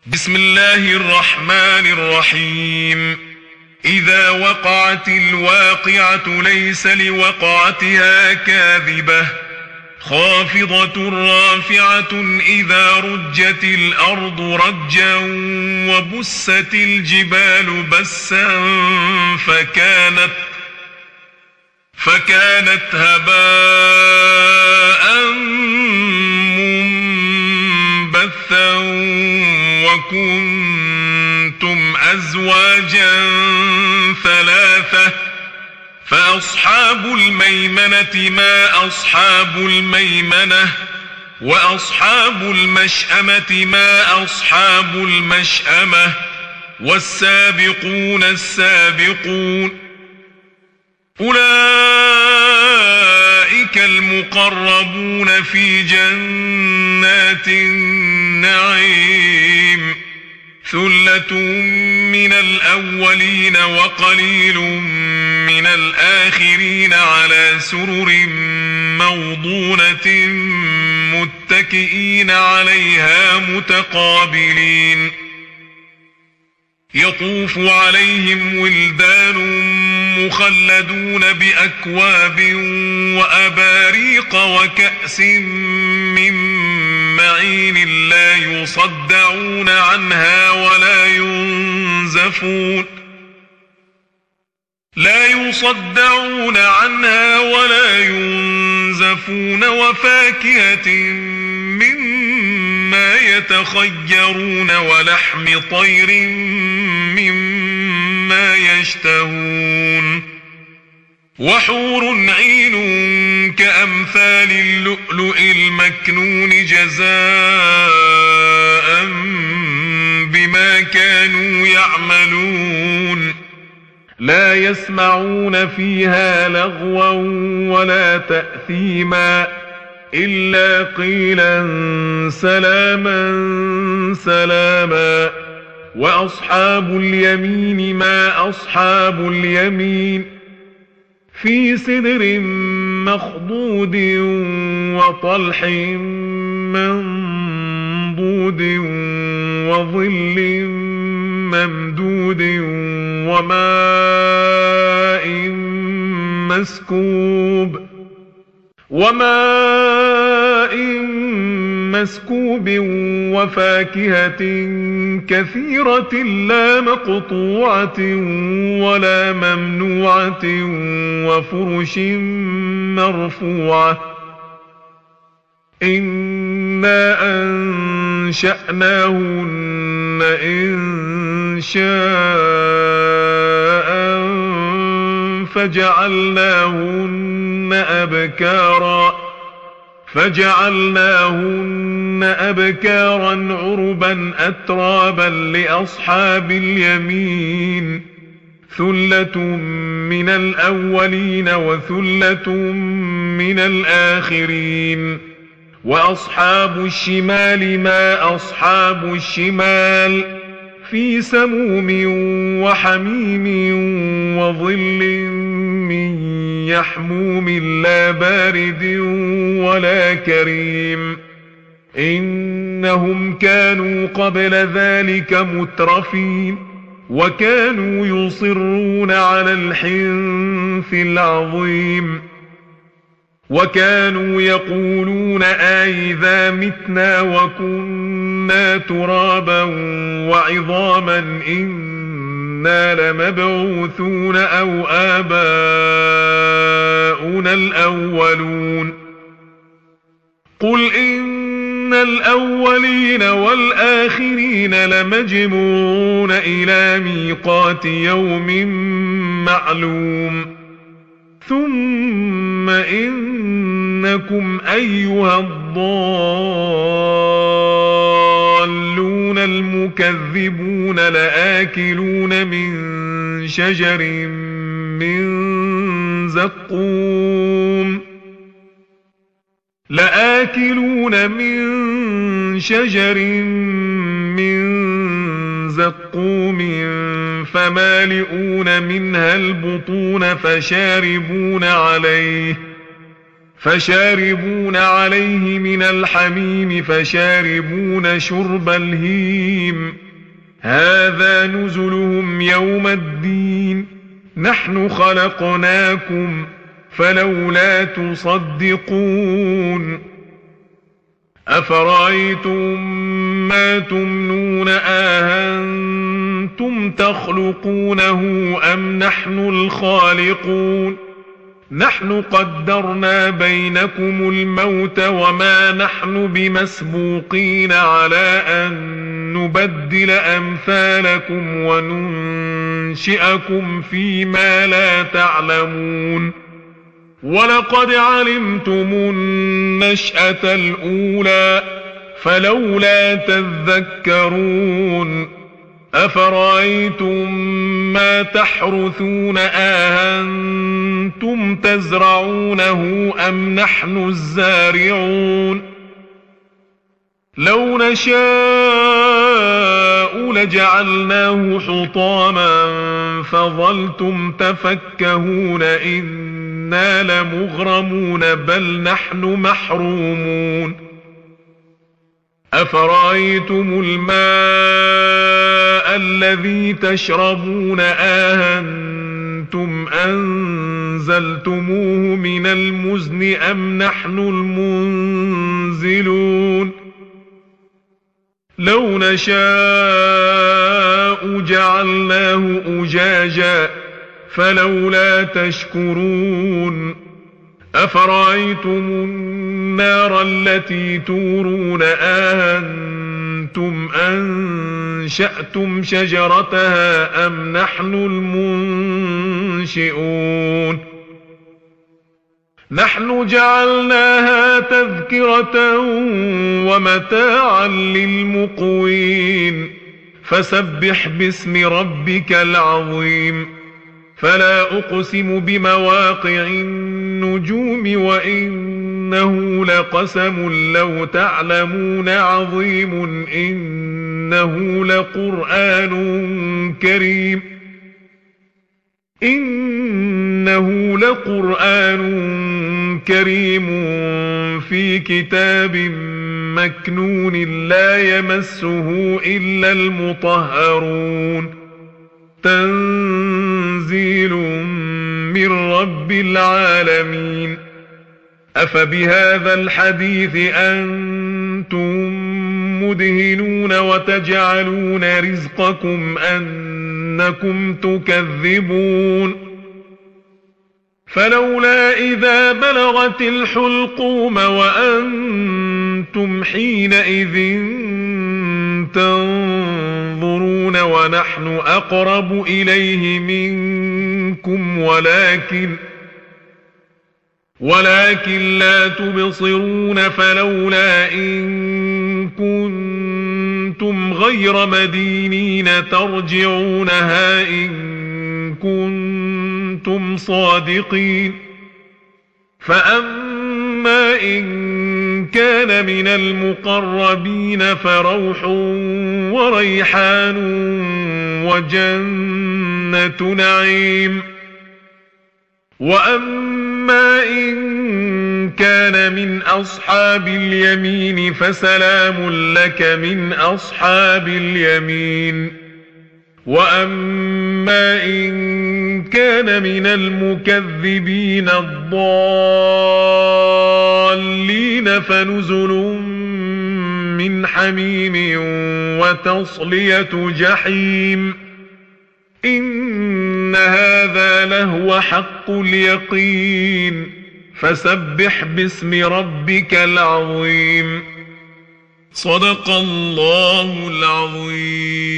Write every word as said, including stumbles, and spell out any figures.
بسم الله الرحمن الرحيم. إذا وقعت الواقعة ليس لوقعتها كاذبة خافضة رافعة إذا رجت الأرض رجا وبست الجبال بسا فكانت فكانت هباء منبثا وكنتم أزواجا ثلاثة فأصحاب الميمنة ما أصحاب الميمنة وأصحاب المشأمة ما أصحاب المشأمة والسابقون السابقون أولئك المقربون في جنات النعيم ثلة من الأولين وقليل من الآخرين على سرر موضونة متكئين عليها متقابلين يطوف عليهم ولدان مخلدون بأكواب وأباريق وكأس من معين لا يصدعون عنها ولا ينزفون لا يصدعون عنها ولا ينزفون وفاكهة مما يتخيرون ولحم طير مما يشتهون وحور عين كأمثال اللؤلؤ المكنون جزاء بما كانوا يعملون لا يسمعون فيها لغوا ولا تأثيما إلا قيلا سلاما سلاما وأصحاب اليمين ما أصحاب اليمين في سدر مخضود وطلح منضود وظل ممدود وماء مسكوب وماء مسكوب وفاكهة كثيرة لا مقطوعة ولا ممنوعة وفرش مرفوعة إنا أنشأناهن إن شاء فجعلناهن أبكارا فجعلناهن أبكارا عربا أترابا لأصحاب اليمين ثلة من الأولين وثلة من الآخرين وأصحاب الشمال ما أصحاب الشمال في سموم وحميم وظل من يحموم لا بارد ولا كريم إنهم كانوا قبل ذلك مترفين وكانوا يصرون على الحنث العظيم وكانوا يقولون أئذا متنا وكنا ترابا وعظاما إنا لمبعوثون أو آباؤنا الأولون قل إن الأولين والآخرين لمجموعون إلى ميقات يوم معلوم ثم إنكم أيها الضالون المكذبون لآكلون من شجر من زقوم لآكلون من شجر من زقوم فمالئون منها البطون فشاربون عليه فشاربون عليه من الحميم فشاربون شرب الهيم هذا نزلهم يوم الدين نحن خلقناكم فلولا تصدقون أفرأيتم ما تمنون أأنتم تخلقونه أم نحن الخالقون نحن قدرنا بينكم الموت وما نحن بمسبوقين على أن نبدل أمثالكم وننشئكم فيما لا تعلمون ولقد علمتم النشأة الأولى فلولا تذكرون أفرأيتم ما تحرثون أأنتم تزرعونه أم نحن الزارعون لو نشاء لجعلناه حطاما فظلتم تفكهون إنا لمغرمون بل نحن محرومون أفرأيتم الماء الذي تشربون أأنتم أنزلتموه من المزن أم نحن المنزلون لو نشاء جعلناه أجاجا فلولا تشكرون أفرأيتم النار التي تورون أأنتم أنشأتم شجرتها أم نحن المنشئون نحن جعلناها تذكرة ومتاعا للمقوين فسبح باسم ربك العظيم فلا أقسم بمواقع النجوم وإنه لقسم لو تعلمون عظيم إنه لقرآن كريم إنه لقرآن كريم في كتاب مكنون لا يمسه إلا المطهرون تنزيل من رب العالمين أفبهذا الحديث أنتم مدهنون وتجعلون رزقكم أنكم تكذبون فلولا إذا بلغت الحلقوم وأنتم حينئذ تنظرون ونحن أقرب إليه منكم ولكن ولكن لا تبصرون فلولا إن كنتم غير مدينين ترجعونها إن كنتم صادقين فأما إن كان من المقربين فروح وريحان وجنة نعيم وأما إن كان من أصحاب اليمين فسلام لك من أصحاب اليمين وأما إن كان من المكذبين الضالين فنزل من حميم وتصلية جحيم إن هذا لهو حق اليقين فسبح باسم ربك العظيم صدق الله العظيم.